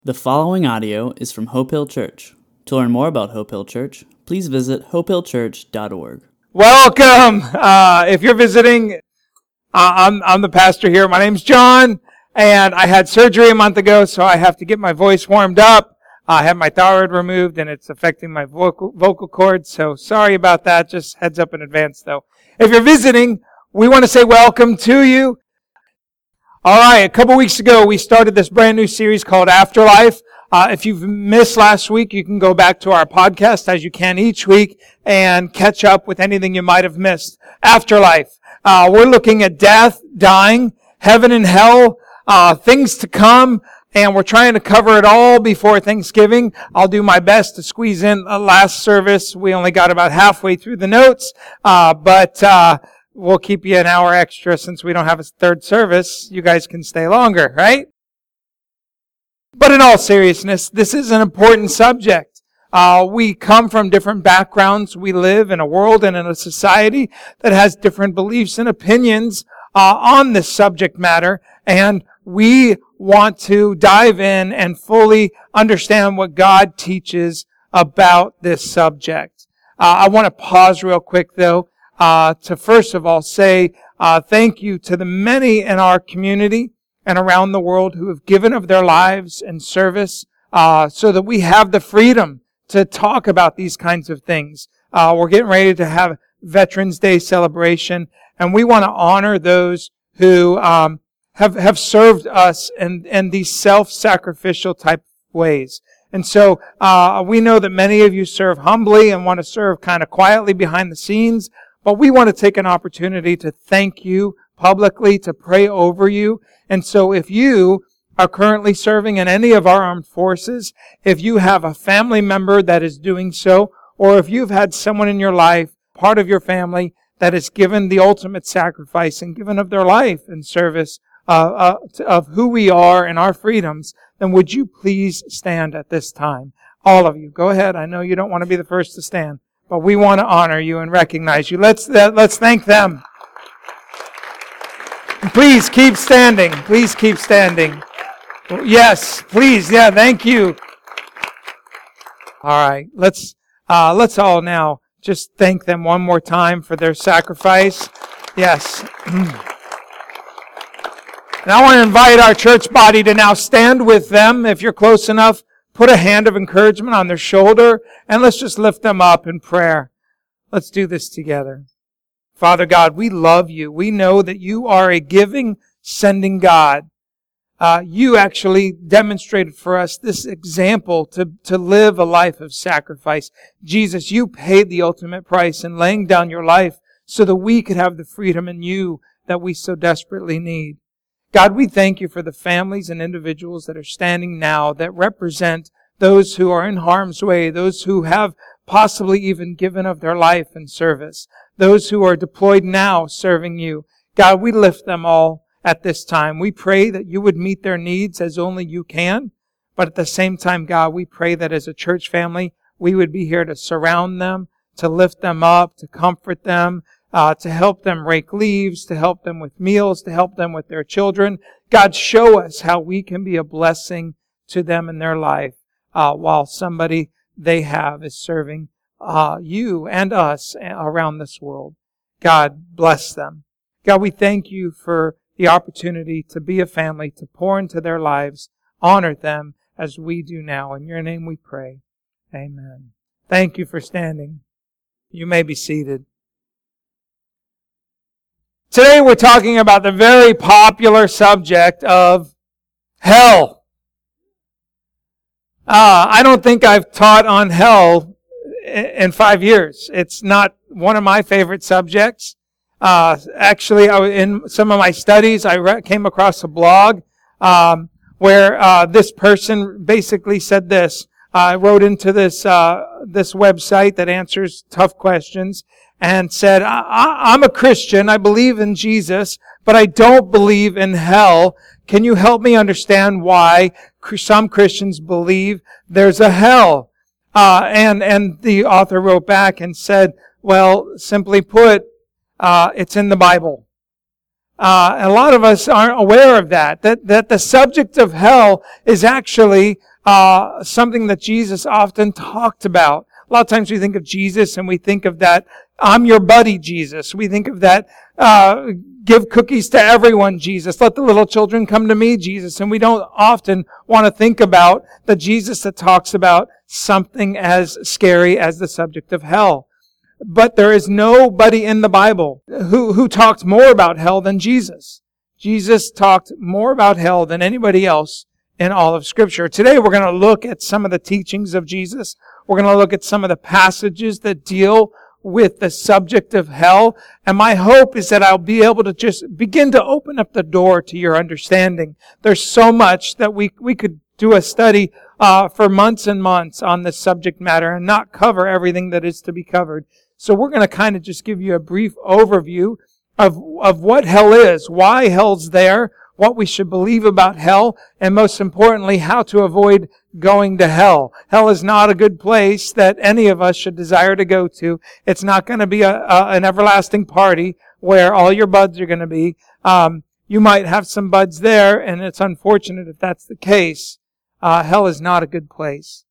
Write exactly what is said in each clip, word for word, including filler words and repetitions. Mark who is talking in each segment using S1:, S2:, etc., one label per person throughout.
S1: The following audio is from Hope Hill Church. To learn more about Hope Hill Church, please visit hope hill church dot org.
S2: Welcome. Uh, if you're visiting, uh, I'm, I'm the pastor here. My name's John, and I had surgery a month ago, so I have to get my voice warmed up. I had my thyroid removed, and it's affecting my vocal, vocal cords, so sorry about that. Just heads up in advance, though. If you're visiting, we want to say welcome to you. All right, a couple weeks ago, we started this brand new series called Afterlife. Uh, if you've missed last week, you can go back to our podcast, as you can each week, and catch up with anything you might have missed. Afterlife. Uh, we're looking at death, dying, heaven and hell, uh, things to come, and we're trying to cover it all before Thanksgiving. I'll do my best to squeeze in a last service. We only got about halfway through the notes, uh, but uh we'll keep you an hour extra since we don't have a third service. You guys can stay longer, right? But in all seriousness, this is an important subject. Uh, we come from different backgrounds. We live in a world and in a society that has different beliefs and opinions uh, on this subject matter. And we want to dive in and fully understand what God teaches about this subject. Uh, I want to pause real quick, though. Uh, to first of all say uh, thank you to the many in our community and around the world who have given of their lives and service uh, so that we have the freedom to talk about these kinds of things. Uh, we're getting ready to have Veterans Day celebration, and we want to honor those who um, have have served us in, in these self-sacrificial type ways. And so uh, we know that many of you serve humbly and want to serve kind of quietly behind the scenes. But we want to take an opportunity to thank you publicly, to pray over you. And so if you are currently serving in any of our armed forces, if you have a family member that is doing so, or if you've had someone in your life, part of your family, that has given the ultimate sacrifice and given of their life in service uh, uh, of who we are and our freedoms, then would you please stand at this time? All of you, go ahead. I know you don't want to be the first to stand. But we want to honor you and recognize you. Let's uh, let's thank them. Please keep standing. Please keep standing. Yes, please. Yeah, thank you. All right, let's uh, let's all now just thank them one more time for their sacrifice. Yes. And I want to invite our church body to now stand with them. If you're close enough, put a hand of encouragement on their shoulder, and let's just lift them up in prayer. Let's do this together. Father God, we love you. We know that you are a giving, sending God. Uh, you actually demonstrated for us this example to, to live a life of sacrifice. Jesus, you paid the ultimate price in laying down your life so that we could have the freedom in you that we so desperately need. God, we thank you for the families and individuals that are standing now that represent those who are in harm's way, those who have possibly even given of their life in service, those who are deployed now serving you. God, we lift them all at this time. We pray that you would meet their needs as only you can, but at the same time, God, we pray that as a church family, we would be here to surround them, to lift them up, to comfort them, Uh, to help them rake leaves, to help them with meals, to help them with their children. God, show us how we can be a blessing to them in their life uh, while somebody they have is serving uh, you and us around this world. God, bless them. God, we thank you for the opportunity to be a family, to pour into their lives, honor them as we do now. In your name we pray. Amen. Thank you for standing. You may be seated. Today we're talking about the very popular subject of hell. Uh, I don't think I've taught on hell in five years. It's not one of my favorite subjects. Uh, actually, I, in some of my studies, I re- came across a blog um, where uh, this person basically said this. I uh, wrote into this uh, this website that answers tough questions, and said, I, I, I'm a Christian, I believe in Jesus, but I don't believe in hell. Can you help me understand why some Christians believe there's a hell? Uh, and, and the author wrote back and said, well, simply put, uh, it's in the Bible. Uh, a lot of us aren't aware of that, that, that the subject of hell is actually uh, something that Jesus often talked about. A lot of times we think of Jesus and we think of that, I'm your buddy, Jesus. We think of that, uh, give cookies to everyone, Jesus. Let the little children come to me, Jesus. And we don't often want to think about the Jesus that talks about something as scary as the subject of hell. But there is nobody in the Bible who, who talked more about hell than Jesus. Jesus talked more about hell than anybody else in all of Scripture. Today we're going to look at some of the teachings of Jesus. We're going to look at some of the passages that deal with the subject of hell. And my hope is that I'll be able to just begin to open up the door to your understanding. There's so much that we, we could do a study uh, for months and months on this subject matter and not cover everything that is to be covered. So we're going to kind of just give you a brief overview of, of what hell is, why hell's there, what we should believe about hell, and most importantly, how to avoid going to hell. Hell is not a good place that any of us should desire to go to. It's not going to be a, a, an everlasting party where all your buds are going to be. Um, you might have some buds there, and it's unfortunate if that's the case. Uh, hell is not a good place.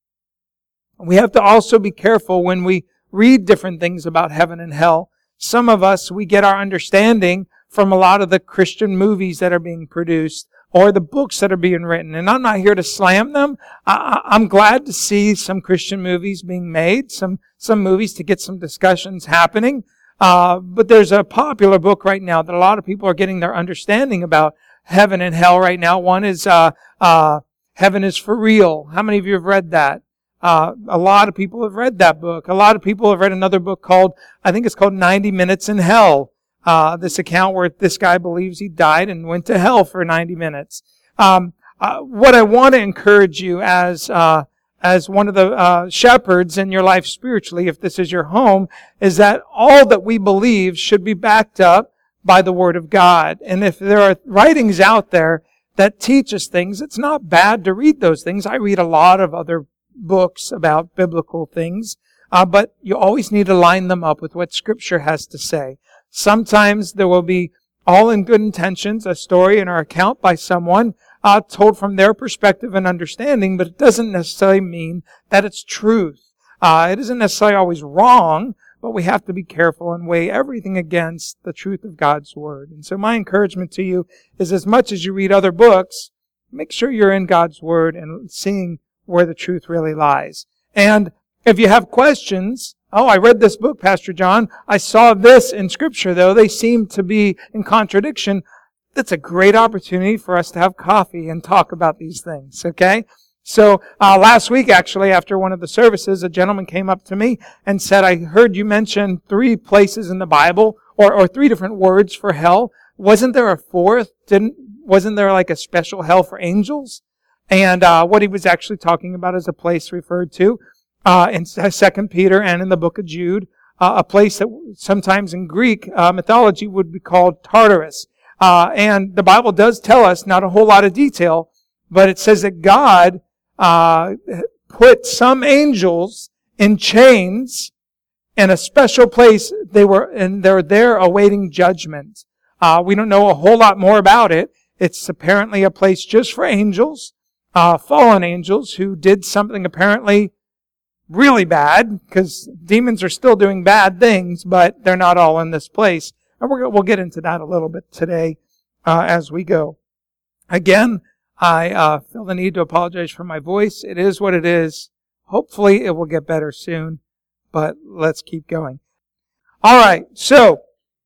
S2: We have to also be careful when we read different things about heaven and hell. Some of us, we get our understanding from a lot of the Christian movies that are being produced or the books that are being written. And I'm not here to slam them. I, I'm glad to see some Christian movies being made, some, some movies to get some discussions happening. Uh, but there's a popular book right now that a lot of people are getting their understanding about heaven and hell right now. One is, uh, uh, Heaven is for Real. How many of you have read that? Uh, a lot of people have read that book. A lot of people have read another book called, I think it's called ninety minutes in Hell. Uh, this account where this guy believes he died and went to hell for ninety minutes. Um, uh, what I want to encourage you as, uh, as one of the, uh, shepherds in your life spiritually, if this is your home, is that all that we believe should be backed up by the Word of God. And if there are writings out there that teach us things, it's not bad to read those things. I read a lot of other books about biblical things, uh, but you always need to line them up with what Scripture has to say. Sometimes there will be, all in good intentions, a story in our account by someone uh, told from their perspective and understanding, but it doesn't necessarily mean that it's truth. Uh, it isn't necessarily always wrong, but we have to be careful and weigh everything against the truth of God's Word. And so my encouragement to you is, as much as you read other books, make sure you're in God's Word and seeing where the truth really lies. And if you have questions, oh, I read this book, Pastor John. I saw this in Scripture, though. They seem to be in contradiction. That's a great opportunity for us to have coffee and talk about these things, okay? So uh, last week, actually, after one of the services, a gentleman came up to me and said, I heard you mention three places in the Bible, or, or three different words for hell. Wasn't there a fourth? Didn't, wasn't there like a special hell for angels? And uh, what he was actually talking about is a place referred to uh, in Second Peter and in the book of Jude, uh, a place that sometimes in Greek uh, mythology would be called Tartarus. Uh, and the Bible does tell us, not a whole lot of detail, but it says that God uh, put some angels in chains in a special place. They were, and they're there awaiting judgment. Uh, we don't know a whole lot more about it. It's apparently a place just for angels. Uh, fallen angels who did something apparently really bad, because demons are still doing bad things, but they're not all in this place. And we're, we'll get into that a little bit today uh, as we go. Again, I uh, feel the need to apologize for my voice. It is what it is. Hopefully it will get better soon, but let's keep going. All right, so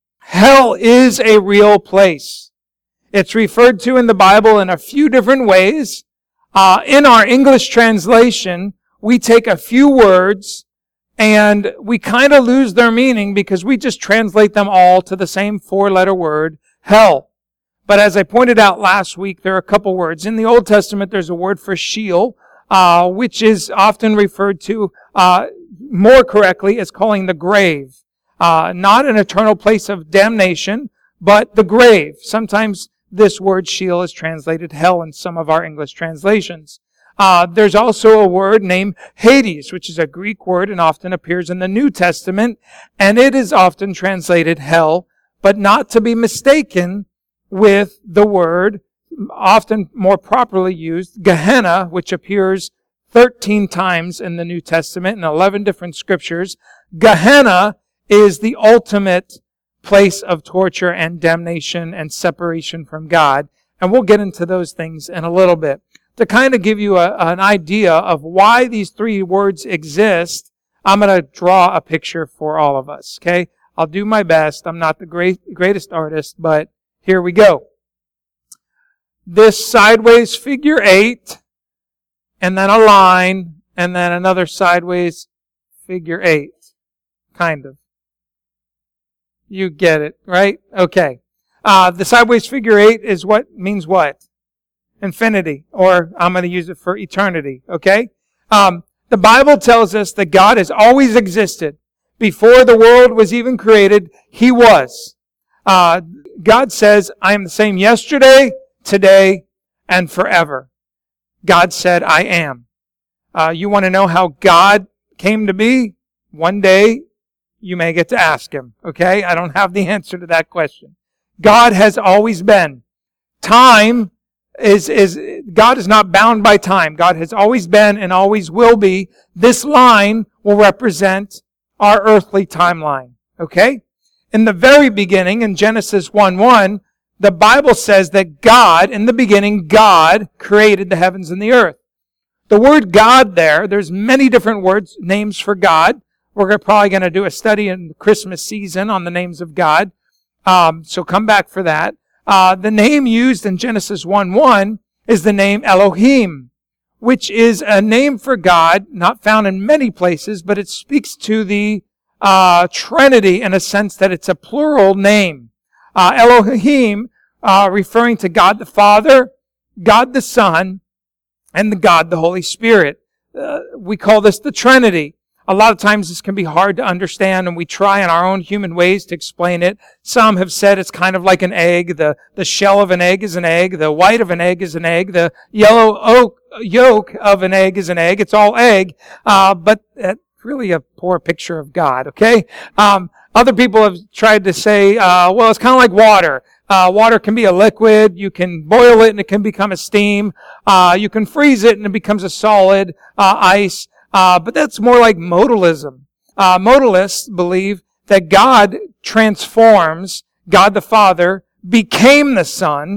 S2: hell is a real place. It's referred to in the Bible in a few different ways. Uh, in our English translation, we take a few words and we kind of lose their meaning because we just translate them all to the same four-letter word, hell. But as I pointed out last week, there are a couple words. In the Old Testament, there's a word for Sheol, uh, which is often referred to, uh, more correctly as calling the grave. Uh, not an eternal place of damnation, but the grave. Sometimes this word Sheol is translated hell in some of our English translations. Uh, there's also a word named Hades, which is a Greek word and often appears in the New Testament, and it is often translated hell, but not to be mistaken with the word often more properly used, Gehenna, which appears thirteen times in the New Testament in eleven different scriptures. Gehenna is the ultimate place of torture and damnation and separation from God. And we'll get into those things in a little bit. To kind of give you a, an idea of why these three words exist, I'm going to draw a picture for all of us, okay? I'll do my best. I'm not the great, greatest artist, but here we go. This sideways figure eight, and then a line, and then another sideways figure eight. Kind of. You get it, right? Okay. Uh, the sideways figure eight is what means what? Infinity, or I'm going to use it for eternity, okay? Um, the Bible tells us that God has always existed. Before the world was even created, He was. Uh, God says, I am the same yesterday, today, and forever. God said, I am. Uh, you want to know how God came to be? One day, you may get to ask Him, okay? I don't have the answer to that question. God has always been. Time is, is, God is not bound by time. God has always been and always will be. This line will represent our earthly timeline, okay? In the very beginning, in Genesis one one, the Bible says that God, in the beginning, God created the heavens and the earth. The word God there, there's many different words, names for God. We're probably going to do a study in the Christmas season on the names of God. Um, so come back for that. Uh, the name used in Genesis one one is the name Elohim, which is a name for God, not found in many places, but it speaks to the uh, Trinity in a sense that it's a plural name. Uh, Elohim, uh, referring to God the Father, God the Son, and the God the Holy Spirit. Uh, we call this the Trinity. A lot of times this can be hard to understand, and we try in our own human ways to explain it. Some have said it's kind of like an egg. The, the shell of an egg is an egg. The white of an egg is an egg. The yellow oak, yolk of an egg is an egg. It's all egg. Uh, but that's really a poor picture of God, okay? Um, other people have tried to say, uh, well, it's kind of like water. Uh, water can be a liquid. You can boil it and it can become a steam. Uh, you can freeze it and it becomes a solid, uh, ice. Uh, but that's more like modalism. Uh, modalists believe that God transforms, God the Father became the Son,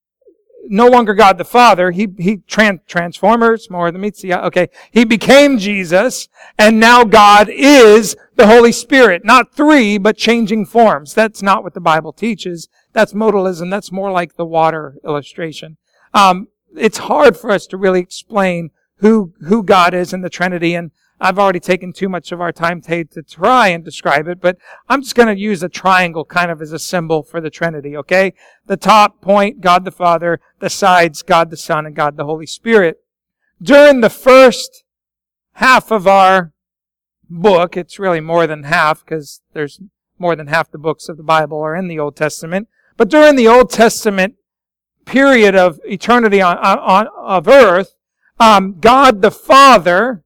S2: no longer God the Father. He, he, tran- transformers, more than meets the eye. Okay. He became Jesus, and now God is the Holy Spirit. Not three, but changing forms. That's not what the Bible teaches. That's modalism. That's more like the water illustration. Um, it's hard for us to really explain who, who God is in the Trinity, and I've already taken too much of our time to, to try and describe it, but I'm just going to use a triangle kind of as a symbol for the Trinity, okay? The top point, God the Father, the sides, God the Son, and God the Holy Spirit. During the first half of our book, it's really more than half because there's more than half the books of the Bible are in the Old Testament, but during the Old Testament period of eternity on, on of earth, um, God the Father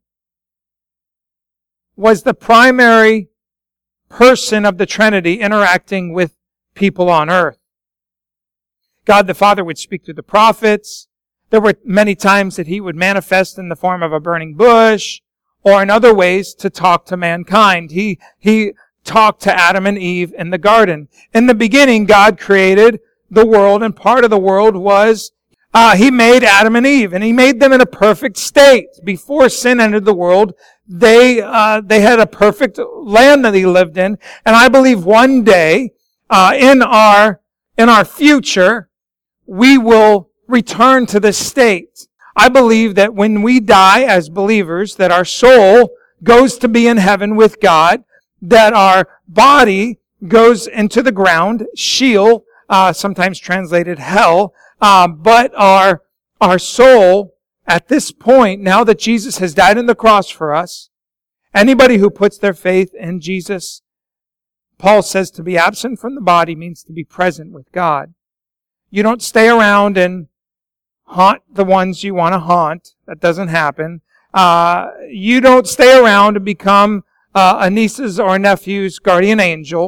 S2: was the primary person of the Trinity interacting with people on earth. God the Father would speak through the prophets. There were many times that He would manifest in the form of a burning bush or in other ways to talk to mankind. He, he talked to Adam and Eve in the garden. In the beginning, God created the world, and part of the world was Uh, He made Adam and Eve, and He made them in a perfect state. Before sin entered the world, they uh, they had a perfect land that He lived in. And I believe one day, uh, in our in our future, we will return to this state. I believe that when we die as believers, that our soul goes to be in heaven with God, that our body goes into the ground, Sheol, uh, sometimes translated hell. Um, but our, our soul, at this point, now that Jesus has died on the cross for us, anybody who puts their faith in Jesus, Paul says to be absent from the body means to be present with God. You don't stay around and haunt the ones you want to haunt. That doesn't happen. Uh, you don't stay around to become uh, a niece's or a nephew's guardian angel.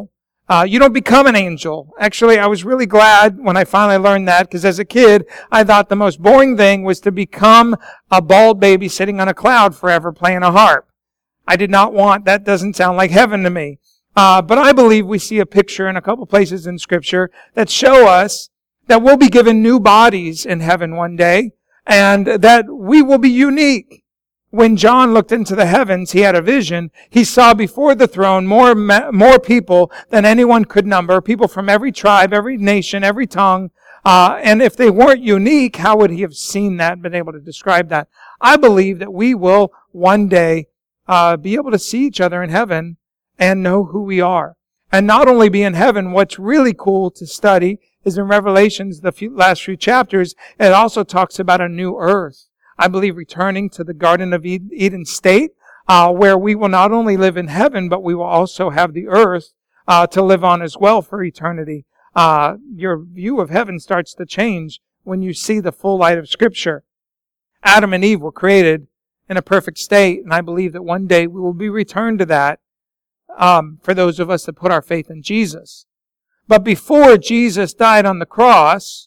S2: Uh, you don't become an angel. Actually, I was really glad when I finally learned that, because as a kid, I thought the most boring thing was to become a bald baby sitting on a cloud forever playing a harp. I did not want, that doesn't sound like heaven to me. Uh, but I believe we see a picture in a couple places in Scripture that show us that we'll be given new bodies in heaven one day, and that we will be unique. When John looked into the heavens, he had a vision. He saw before the throne more, more people than anyone could number, people from every tribe, every nation, every tongue. Uh, and if they weren't unique, how would he have seen that and been able to describe that? I believe that we will one day uh, be able to see each other in heaven and know who we are. And not only be in heaven, what's really cool to study is in Revelations, the few, last few chapters, it also talks about a new earth. I believe returning to the Garden of Eden state, uh, where we will not only live in heaven, but we will also have the earth uh, to live on as well for eternity. Uh, your view of heaven starts to change when you see the full light of Scripture. Adam and Eve were created in a perfect state, and I believe that one day we will be returned to that um, for those of us that put our faith in Jesus. But before Jesus died on the cross,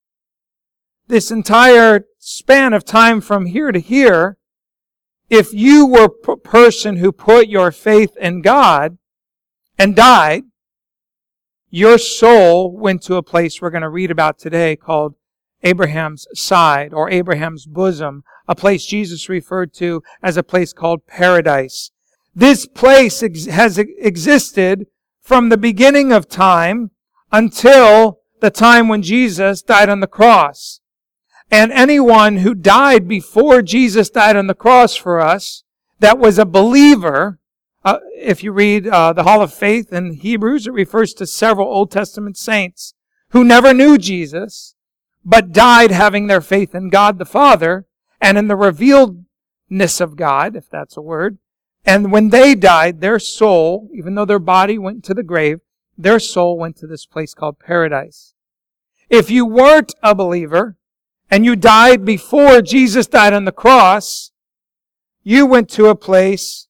S2: this entire span of time from here to here, if you were a person who put your faith in God and died, your soul went to a place we're going to read about today called Abraham's side or Abraham's bosom, a place Jesus referred to as a place called paradise. This place ex- has existed from the beginning of time until the time when Jesus died on the cross. And anyone who died before Jesus died on the cross for us, that was a believer, uh, if you read uh, the Hall of Faith in Hebrews, it refers to several Old Testament saints who never knew Jesus, but died having their faith in God the Father and in the revealedness of God, if that's a word. And when they died, their soul, even though their body went to the grave, their soul went to this place called paradise. If you weren't a believer, and you died before Jesus died on the cross, you went to a place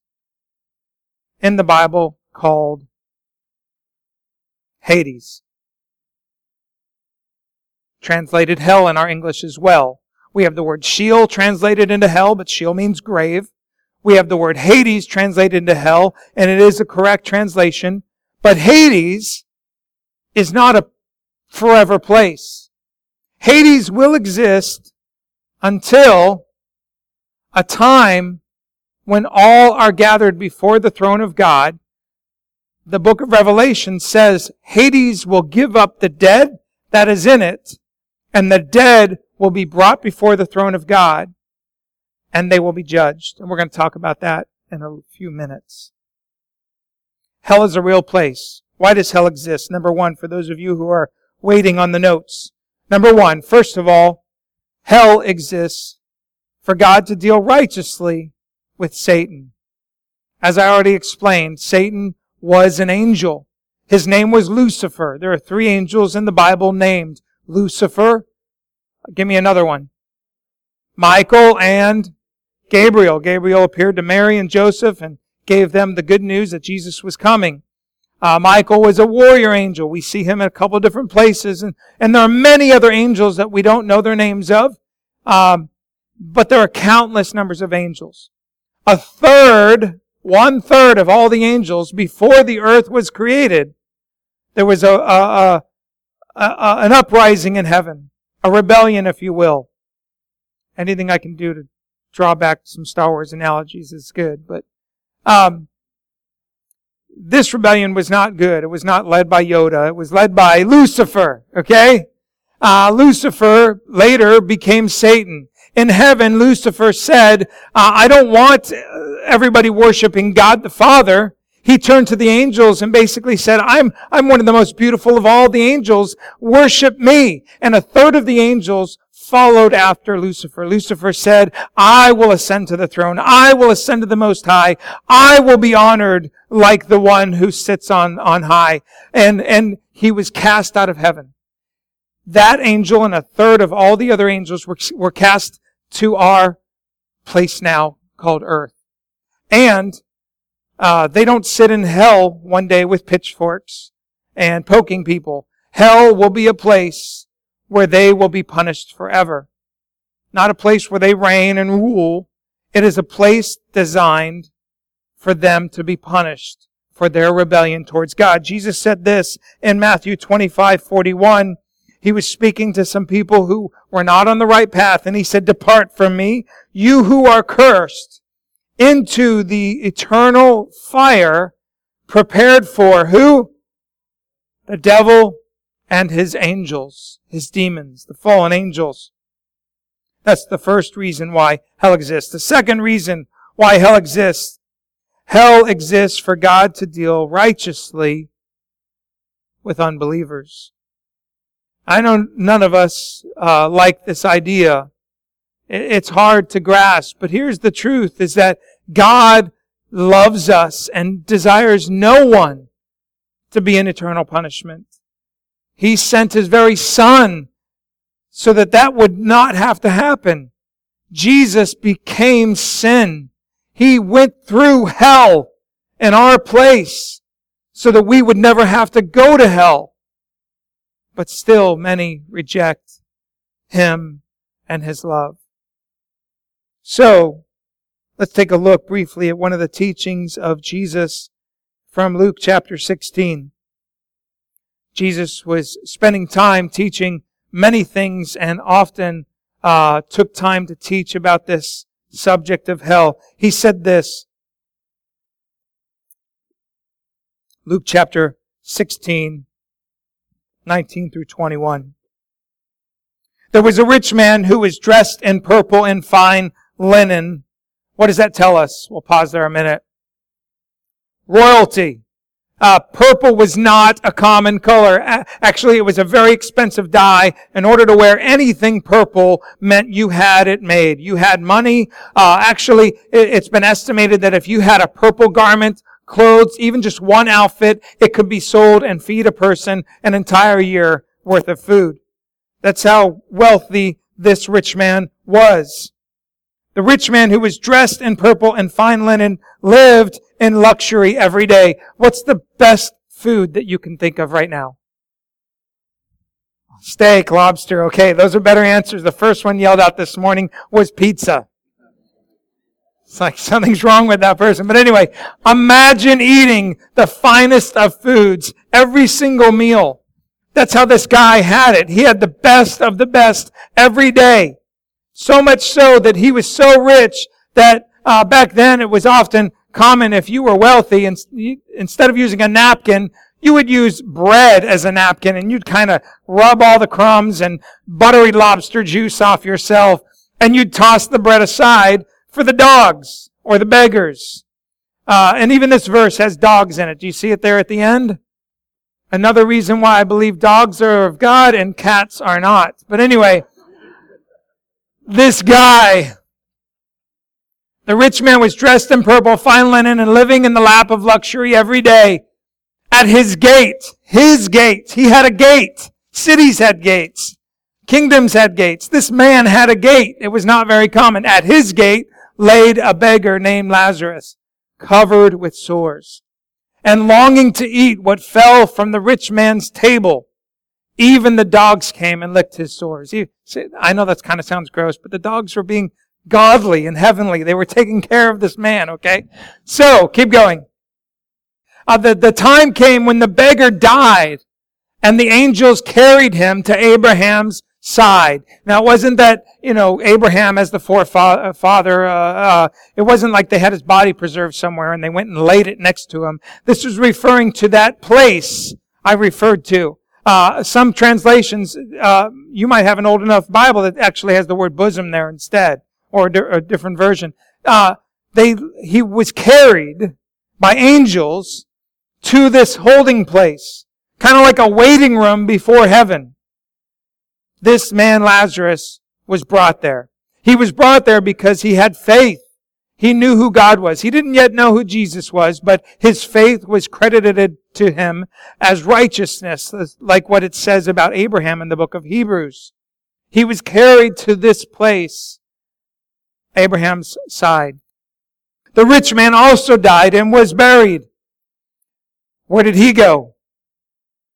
S2: in the Bible called Hades. Translated hell in our English as well. We have the word Sheol translated into hell, but Sheol means grave. We have the word Hades translated into hell, and it is a correct translation. But Hades is not a forever place. Hades will exist until a time when all are gathered before the throne of God. The book of Revelation says Hades will give up the dead that is in it, and the dead will be brought before the throne of God, and they will be judged. And we're going to talk about that in a few minutes. Hell is a real place. Why does hell exist? Number one, for those of you who are waiting on the notes. Number one, first of all, hell exists for God to deal righteously with Satan. As I already explained, Satan was an angel. His name was Lucifer. There are three angels in the Bible named Lucifer. Give me another one. Michael and Gabriel. Gabriel appeared to Mary and Joseph and gave them the good news that Jesus was coming. Uh, Michael was a warrior angel. We see him in a couple of different places. And, and there are many other angels that we don't know their names of. Um, but there are countless numbers of angels. A third, one third of all the angels before the earth was created, there was a, a, a, a an uprising in heaven. A rebellion, if you will. Anything I can do to draw back some Star Wars analogies is good. But um this rebellion was not good. It was not led by Yoda. It was led by Lucifer, okay? Uh, Lucifer later became Satan. In heaven, Lucifer said, uh, I don't want everybody worshiping God the Father. He turned to the angels and basically said, I'm, I'm one of the most beautiful of all the angels. Worship me. And a third of the angels followed after Lucifer. Lucifer said, I will ascend to the throne. I will ascend to the Most High. I will be honored like the one who sits on, on high. And, and he was cast out of heaven. That angel and a third of all the other angels were, were cast to our place now called earth. And uh, they don't sit in hell one day with pitchforks and poking people. Hell will be a place where they will be punished forever. Not a place where they reign and rule. It is a place designed for them to be punished for their rebellion towards God. Jesus said this in Matthew twenty-five forty-one. He was speaking to some people who were not on the right path, and He said, "Depart from me, you who are cursed, into the eternal fire prepared for" who? The devil and his angels, his demons, the fallen angels. That's the first reason why hell exists. The second reason why hell exists, hell exists for God to deal righteously with unbelievers. I know none of us uh, like this idea. It's hard to grasp, but here's the truth, is that God loves us and desires no one to be in eternal punishment. He sent His very Son so that that would not have to happen. Jesus became sin. He went through hell in our place so that we would never have to go to hell. But still, many reject Him and His love. So, let's take a look briefly at one of the teachings of Jesus from Luke chapter sixteen. Jesus was spending time teaching many things and often uh, took time to teach about this subject of hell. He said this, Luke chapter sixteen, nineteen through twenty-one. There was a rich man who was dressed in purple and fine linen. What does that tell us? We'll pause there a minute. Royalty. Uh, purple was not a common color. Actually, it was a very expensive dye. In order to wear anything purple meant you had it made. You had money. Uh, actually, it's been estimated that if you had a purple garment, clothes, even just one outfit, it could be sold and feed a person an entire year worth of food. That's how wealthy this rich man was. The rich man who was dressed in purple and fine linen lived in luxury every day. What's the best food that you can think of right now? Steak, lobster. Okay, those are better answers. The first one yelled out this morning was pizza. It's like something's wrong with that person. But anyway, imagine eating the finest of foods every single meal. That's how this guy had it. He had the best of the best every day. So much so that he was so rich that uh, back then it was often common, if you were wealthy, and instead of using a napkin, you would use bread as a napkin, and you'd kind of rub all the crumbs and buttery lobster juice off yourself, and you'd toss the bread aside for the dogs or the beggars. Uh, and even this verse has dogs in it. Do you see it there at the end? Another reason why I believe dogs are of God and cats are not. But anyway, this guy, the rich man, was dressed in purple, fine linen, and living in the lap of luxury every day. At his gate, his gate, he had a gate. Cities had gates. Kingdoms had gates. This man had a gate. It was not very common. At his gate laid a beggar named Lazarus, covered with sores, and longing to eat what fell from the rich man's table. Even the dogs came and licked his sores. I know that kind of sounds gross, but the dogs were being godly and heavenly. They were taking care of this man, okay? So, keep going. Uh, the, the time came when the beggar died, and the angels carried him to Abraham's side. Now, it wasn't that, you know, Abraham as the forefather, uh, uh, it wasn't like they had his body preserved somewhere and they went and laid it next to him. This was referring to that place I referred to. Uh, some translations, uh, you might have an old enough Bible that actually has the word bosom there instead, or a, di- a different version. Uh, they, he was carried by angels to this holding place, kind of like a waiting room before heaven. This man, Lazarus, was brought there. He was brought there because he had faith. He knew who God was. He didn't yet know who Jesus was, but his faith was credited to him as righteousness, like what it says about Abraham in the book of Hebrews. He was carried to this place, Abraham's side. The rich man also died and was buried. Where did he go?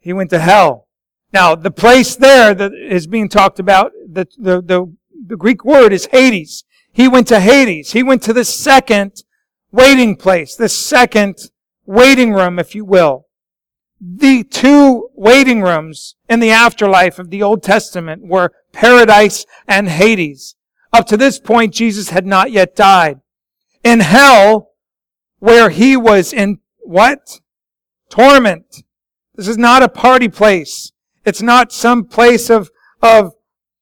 S2: He went to hell. Now, the place there that is being talked about, the, the, the, the Greek word is Hades. He went to Hades. He went to the second waiting place, the second waiting room, if you will. The two waiting rooms in the afterlife of the Old Testament were Paradise and Hades. Up to this point, Jesus had not yet died. In hell, where he was in what? Torment. This is not a party place. It's not some place of, of,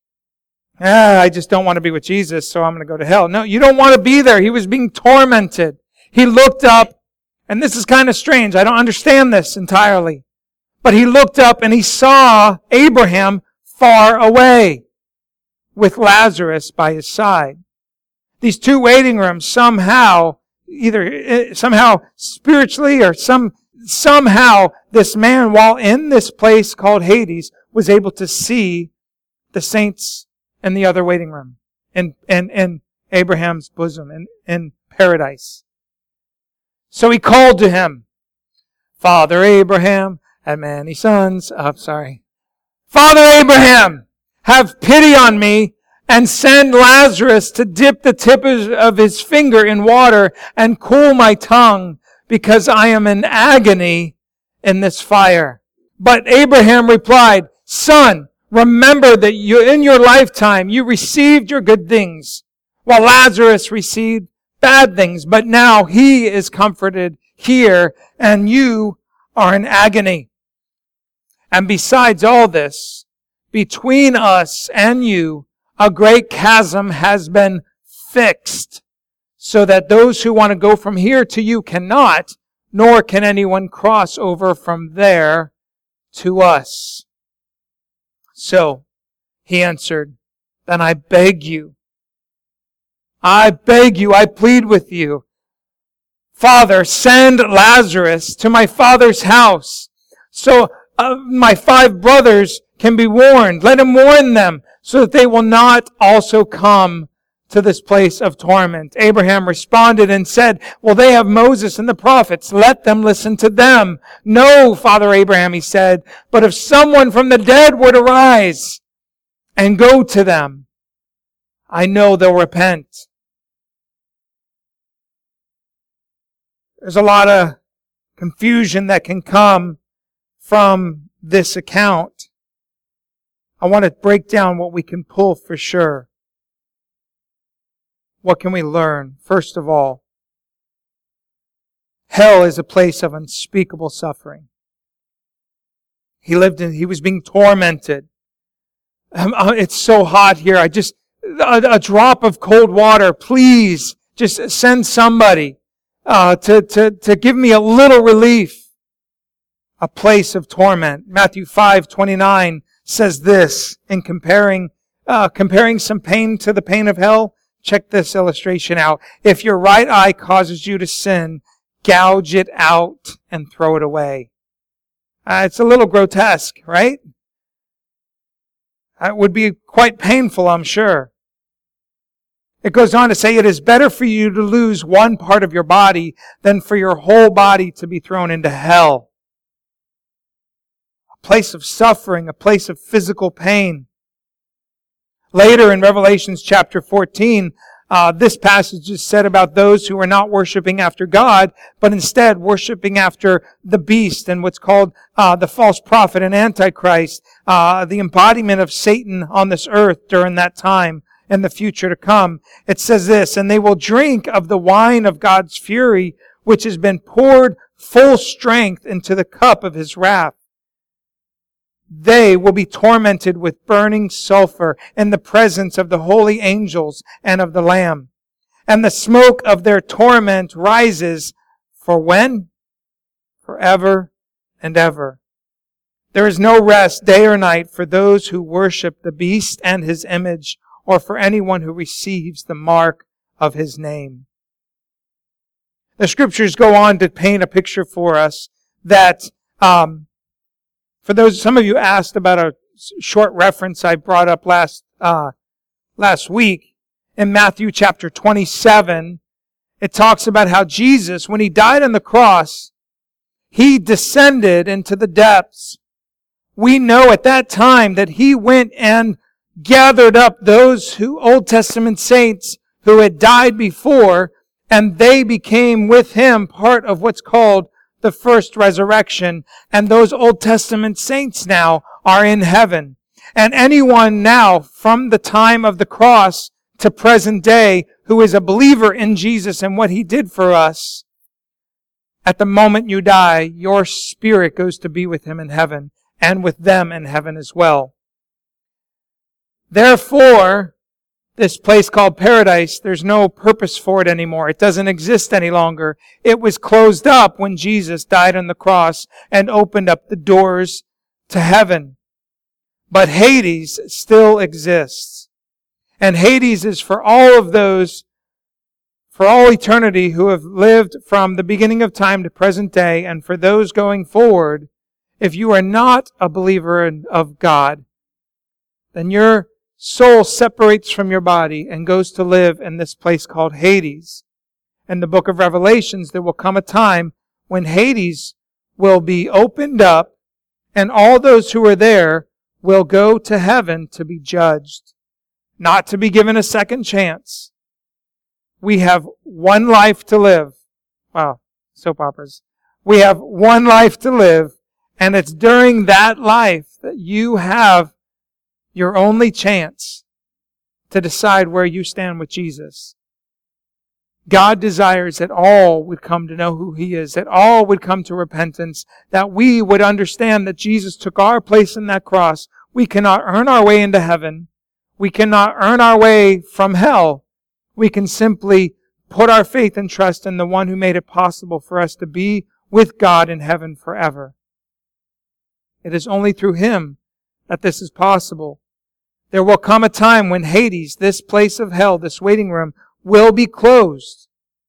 S2: ah, I just don't want to be with Jesus, so I'm going to go to hell. No, you don't want to be there. He was being tormented. He looked up, and this is kind of strange. I don't understand this entirely. But he looked up and he saw Abraham far away with Lazarus by his side. These two waiting rooms somehow, either somehow spiritually or some somehow this man, while in this place called Hades, was able to see the saints in the other waiting room, in, in, in Abraham's bosom, in, in paradise. So he called to him, Father Abraham, had many sons. Oh, sorry. Father Abraham, have pity on me and send Lazarus to dip the tip of his finger in water and cool my tongue, because I am in agony in this fire. But Abraham replied, Son, remember that you, in your lifetime you received your good things, while Lazarus received bad things. But now he is comforted here, and you are in agony. And besides all this, between us and you, a great chasm has been fixed, so that those who want to go from here to you cannot, nor can anyone cross over from there to us. So he answered, Then I beg you, I beg you, I plead with you, Father, send Lazarus to my father's house, so uh, my five brothers can be warned. Let him warn them, so that they will not also come to this place of torment. Abraham responded and said, Well, they have Moses and the prophets. Let them listen to them. No, Father Abraham, he said, but if someone from the dead were to rise and go to them, I know they'll repent. There's a lot of confusion that can come from this account. I want to break down what we can pull for sure. What can we learn? First of all, hell is a place of unspeakable suffering. He lived in, he was being tormented. Um, it's so hot here. I just, a, a drop of cold water, please, just send somebody uh, to, to, to give me a little relief. A place of torment. Matthew five twenty-nine says this in comparing, uh, comparing some pain to the pain of hell. Check this illustration out. If your right eye causes you to sin, gouge it out and throw it away. Uh, it's a little grotesque, right? It would be quite painful, I'm sure. It goes on to say, it is better for you to lose one part of your body than for your whole body to be thrown into hell. A place of suffering, a place of physical pain. Later in Revelations chapter fourteen, uh, this passage is said about those who are not worshiping after God, but instead worshiping after the beast and what's called uh, the false prophet and Antichrist, uh, the embodiment of Satan on this earth during that time and the future to come. It says this, and they will drink of the wine of God's fury, which has been poured full strength into the cup of His wrath. They will be tormented with burning sulfur in the presence of the holy angels and of the Lamb. And the smoke of their torment rises for when? Forever and ever. There is no rest day or night for those who worship the beast and his image, or for anyone who receives the mark of his name. The scriptures go on to paint a picture for us that um, For those, some of you asked about a short reference I brought up last uh, last week in Matthew chapter twenty-seven. It talks about how Jesus, when He died on the cross, He descended into the depths we know at that time that He went and gathered up those who Old Testament saints who had died before, and they became with Him part of what's called the first resurrection. And those Old Testament saints now are in heaven. And anyone now from the time of the cross to present day who is a believer in Jesus and what He did for us, at the moment you die, your spirit goes to be with Him in heaven and with them in heaven as well. Therefore, this place called paradise, there's no purpose for it anymore. It doesn't exist any longer. It was closed up when Jesus died on the cross and opened up the doors to heaven. But Hades still exists. And Hades is for all of those, for all eternity, who have lived from the beginning of time to present day, and for those going forward. If you are not a believer of God, then your soul separates from your body and goes to live in this place called Hades. In the book of Revelations, there will come a time when Hades will be opened up, and all those who are there will go to heaven to be judged, not to be given a second chance. We have one life to live. Wow, soap operas. We have one life to live, and it's during that life that you have your only chance to decide where you stand with Jesus. God desires that all would come to know who He is, that all would come to repentance, that we would understand that Jesus took our place in that cross. We cannot earn our way into heaven. We cannot earn our way from hell. We can simply put our faith and trust in the one who made it possible for us to be with God in heaven forever. It is only through Him that this is possible. There will come a time when Hades, this place of hell, this waiting room, will be closed.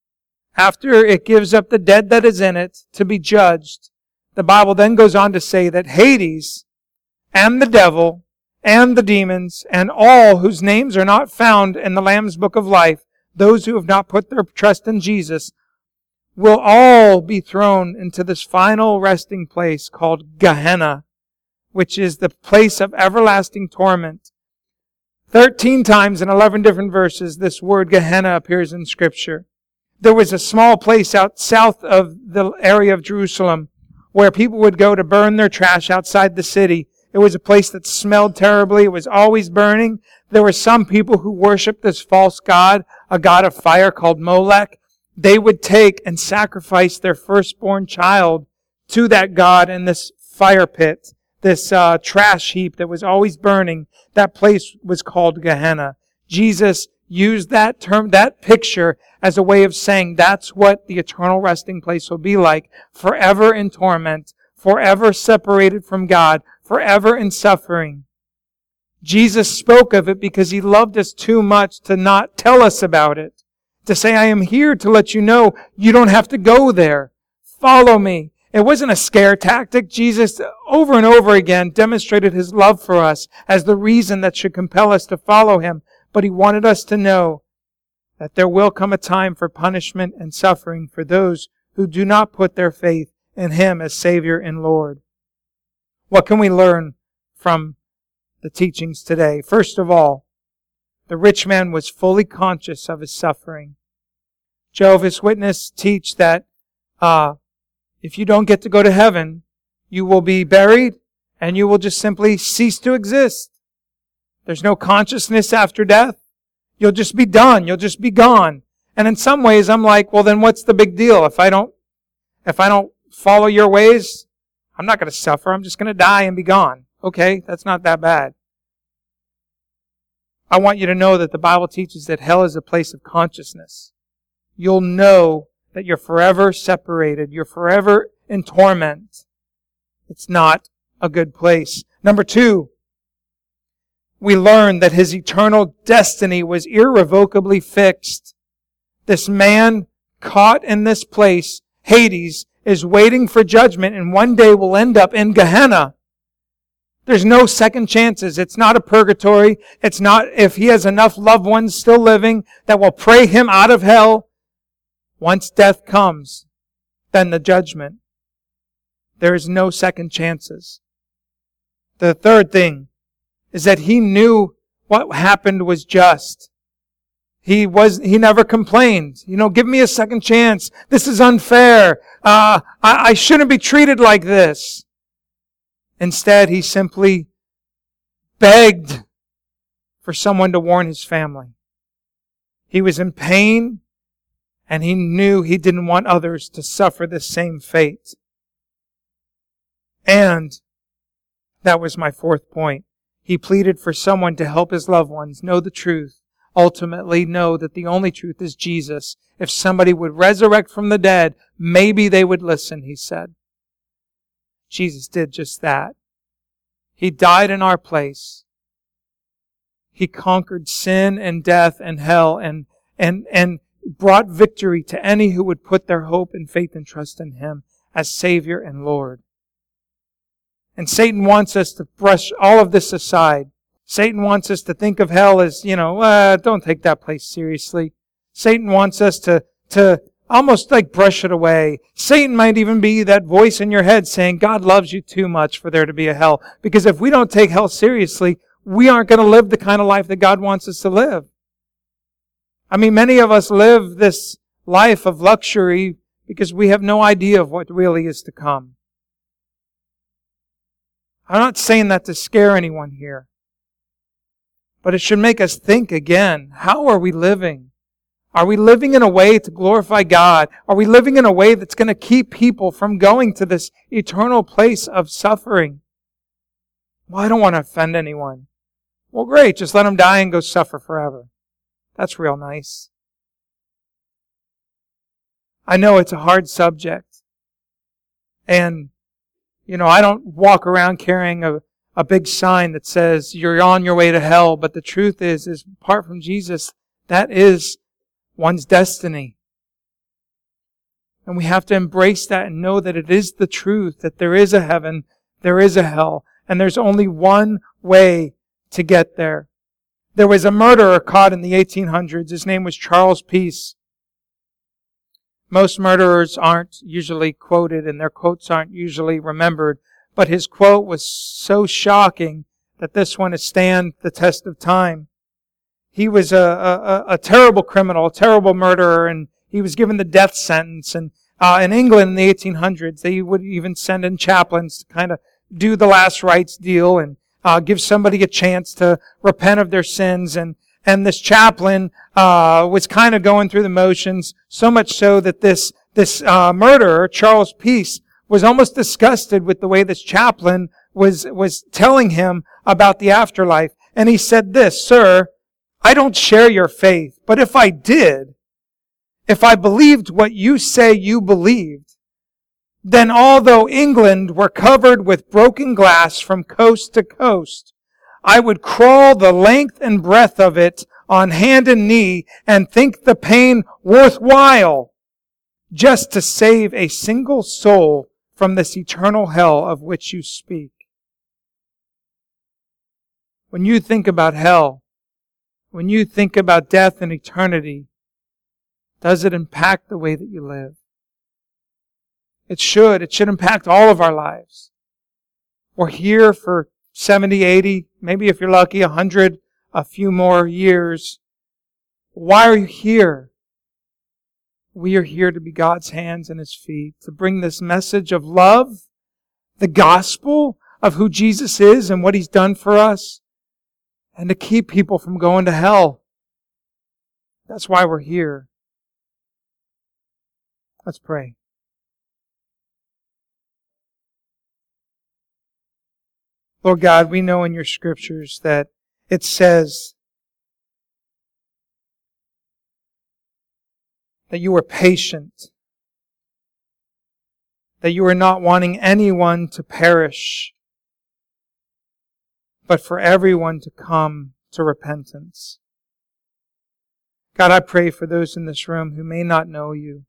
S2: After it gives up the dead that is in it to be judged, the Bible then goes on to say that Hades and the devil and the demons and all whose names are not found in the Lamb's Book of Life, those who have not put their trust in Jesus, will all be thrown into this final resting place called Gehenna, which is the place of everlasting torment. Thirteen times in eleven different verses, this word Gehenna appears in Scripture. There was a small place out south of the area of Jerusalem where people would go to burn their trash outside the city. It was a place that smelled terribly. It was always burning. There were some people who worshiped this false god, a god of fire called Molech. They would take and sacrifice their firstborn child to that god in this fire pit, this uh, trash heap that was always burning. That place was called Gehenna. Jesus used that term, that picture, as a way of saying that's what the eternal resting place will be like, forever in torment, forever separated from God, forever in suffering. Jesus spoke of it because He loved us too much to not tell us about it. To say, I am here to let you know you don't have to go there. Follow me. It wasn't a scare tactic. Jesus, over and over again, demonstrated His love for us as the reason that should compel us to follow Him. But He wanted us to know that there will come a time for punishment and suffering for those who do not put their faith in Him as Savior and Lord. What can we learn from the teachings today? First of all, the rich man was fully conscious of his suffering. Jehovah's Witnesses teach that uh, if you don't get to go to heaven, you will be buried and you will just simply cease to exist. There's no consciousness after death. You'll just be done. You'll just be gone. And in some ways, I'm like, well, then what's the big deal? If I don't, if I don't follow your ways, I'm not going to suffer. I'm just going to die and be gone. Okay, that's not that bad. I want you to know that the Bible teaches that hell is a place of consciousness. You'll know that you're forever separated. You're forever in torment. It's not a good place. Number two, we learn that his eternal destiny was irrevocably fixed. This man caught in this place, Hades, is waiting for judgment and one day will end up in Gehenna. There's no second chances. It's not a purgatory. It's not if he has enough loved ones still living that will pray him out of hell. Once death comes, then the judgment. There is no second chances. The third thing is that he knew what happened was just. He was, he never complained. You know, give me a second chance. This is unfair. Uh, I, I shouldn't be treated like this. Instead, he simply begged for someone to warn his family. He was in pain, and he knew he didn't want others to suffer the same fate. And that was my fourth point. He pleaded for someone to help his loved ones know the truth. Ultimately know that the only truth is Jesus. If somebody would resurrect from the dead, maybe they would listen, he said. Jesus did just that. He died in our place. He conquered sin and death and hell and, and, and brought victory to any who would put their hope and faith and trust in Him as Savior and Lord. And Satan wants us to brush all of this aside. Satan wants us to think of hell as, you know, uh, don't take that place seriously. Satan wants us to, to almost like brush it away. Satan might even be that voice in your head saying, God loves you too much for there to be a hell. Because if we don't take hell seriously, we aren't going to live the kind of life that God wants us to live. I mean, many of us live this life of luxury because we have no idea of what really is to come. I'm not saying that to scare anyone here. But it should make us think again. How are we living? Are we living in a way to glorify God? Are we living in a way that's going to keep people from going to this eternal place of suffering? Well, I don't want to offend anyone. Well, great. Just let them die and go suffer forever. That's real nice. I know it's a hard subject. And, you know, I don't walk around carrying a A big sign that says you're on your way to hell, but the truth is, is apart from Jesus, that is one's destiny. And we have to embrace that and know that it is the truth, that there is a heaven, there is a hell, and there's only one way to get there. There was a murderer caught in the eighteen hundreds. His name was Charles Peace. Most murderers aren't usually quoted, and their quotes aren't usually remembered. But his quote was so shocking that this one has stand the test of time. He was a, a, a terrible criminal, a terrible murderer, and he was given the death sentence. And uh, in England in the eighteen hundreds, they would even send in chaplains to kind of do the last rites deal and uh, give somebody a chance to repent of their sins. And and this chaplain uh, was kind of going through the motions, so much so that this this uh, murderer, Charles Peace, was almost disgusted with the way this chaplain was, was telling him about the afterlife. And he said this, Sir, I don't share your faith, but if I did, if I believed what you say you believed, then although England were covered with broken glass from coast to coast, I would crawl the length and breadth of it on hand and knee and think the pain worthwhile just to save a single soul from this eternal hell of which you speak. When you think about hell, when you think about death and eternity, does it impact the way that you live? It should. It should impact all of our lives. We're here for seventy, eighty, maybe if you're lucky, a hundred, a few more years. Why are you here? We are here to be God's hands and His feet, to bring this message of love, the gospel of who Jesus is and what He's done for us, and to keep people from going to hell. That's why we're here. Let's pray. Lord God, we know in your scriptures that it says that you are patient, that you are not wanting anyone to perish, but for everyone to come to repentance. God, I pray for those in this room who may not know you,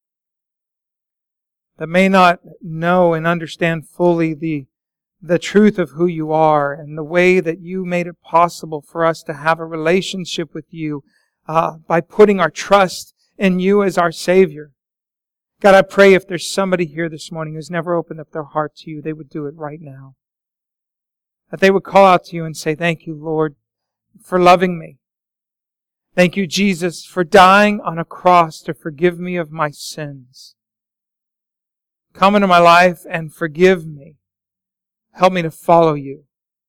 S2: that may not know and understand fully the, the truth of who you are and the way that you made it possible for us to have a relationship with you uh, by putting our trust in you as our Savior. God, I pray if there's somebody here this morning who's never opened up their heart to you, they would do it right now. that they would call out to you and say, thank you, Lord, for loving me. Thank you, Jesus, for dying on a cross to forgive me of my sins. Come into my life and forgive me. Help me to follow you.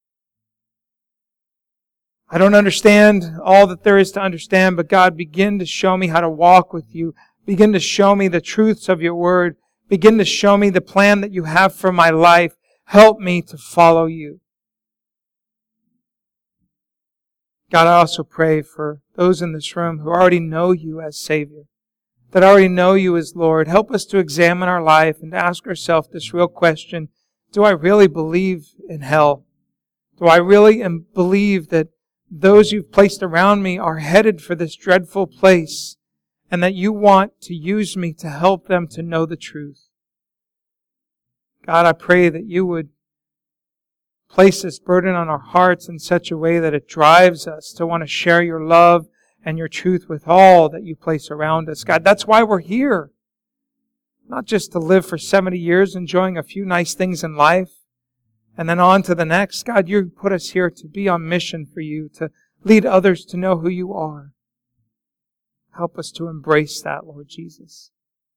S2: I don't understand all that there is to understand, but God, begin to show me how to walk with you. Begin to show me the truths of your word. Begin to show me the plan that you have for my life. Help me to follow you. God, I also pray for those in this room who already know you as Savior, that already know you as Lord. Help us to examine our life and to ask ourselves this real question: do I really believe in hell? Do I really believe that those you've placed around me are headed for this dreadful place, and that you want to use me to help them to know the truth? God, I pray that you would place this burden on our hearts in such a way that it drives us to want to share your love and your truth with all that you place around us. God, that's why we're here. Not just to live for seventy years enjoying a few nice things in life and then on to the next. God, you put us here to be on mission for you, to lead others to know who you are. Help us to embrace that, Lord Jesus.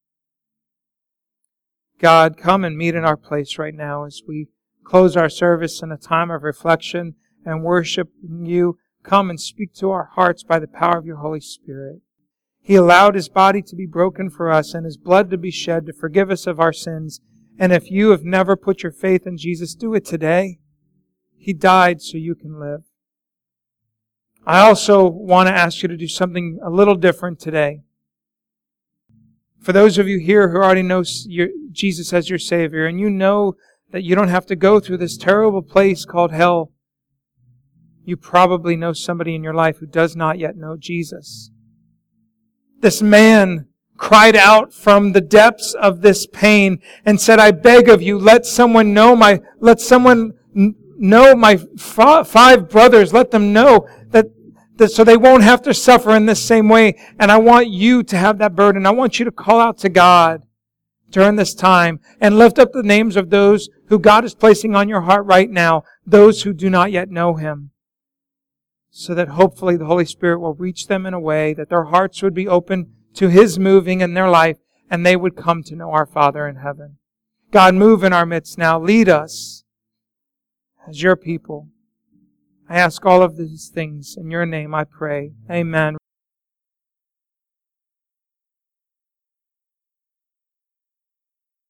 S2: God, come and meet in our place right now as we close our service in a time of reflection and worship you. Come and speak to our hearts by the power of your Holy Spirit. He allowed His body to be broken for us and His blood to be shed to forgive us of our sins. And if you have never put your faith in Jesus, do it today. He died so you can live. I also want to ask you to do something a little different today. For those of you here who already know Jesus as your Savior, and you know that you don't have to go through this terrible place called hell, you probably know somebody in your life who does not yet know Jesus. This man cried out from the depths of this pain and said, I beg of you, let someone know my, let someone know my f- five brothers, let them know that, that so they won't have to suffer in this same way. And I want you to have that burden. I want you to call out to God during this time and lift up the names of those who God is placing on your heart right now, those who do not yet know Him, so that hopefully the Holy Spirit will reach them in a way that their hearts would be open to His moving in their life and they would come to know our Father in heaven. God, move in our midst now. Lead us as your people. I ask all of these things in your name, I pray. Amen.